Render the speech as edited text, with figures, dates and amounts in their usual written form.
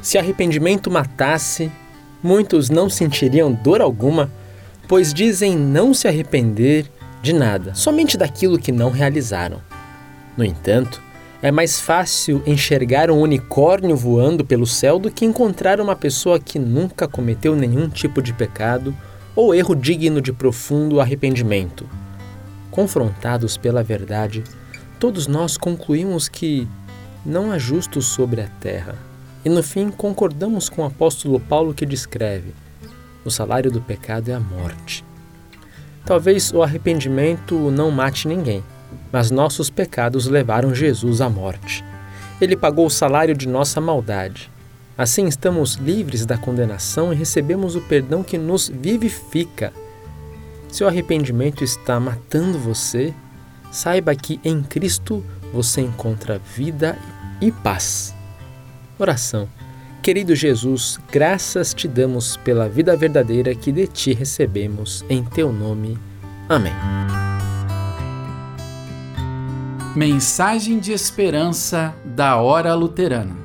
Se arrependimento matasse, muitos não sentiriam dor alguma, pois dizem não se arrepender de nada, somente daquilo que não realizaram. No entanto, é mais fácil enxergar um unicórnio voando pelo céu do que encontrar uma pessoa que nunca cometeu nenhum tipo de pecado ou erro digno de profundo arrependimento. Confrontados pela verdade, todos nós concluímos que não há justos sobre a terra. E no fim concordamos com o apóstolo Paulo que descreve: o salário do pecado é a morte. Talvez o arrependimento não mate ninguém, mas nossos pecados levaram Jesus à morte. Ele pagou o salário de nossa maldade. Assim estamos livres da condenação e recebemos o perdão que nos vivifica. Se o arrependimento está matando você, saiba que em Cristo você encontra vida e paz. Oração. Querido Jesus, graças te damos pela vida verdadeira que de ti recebemos, em teu nome. Amém. Mensagem de esperança da Hora Luterana.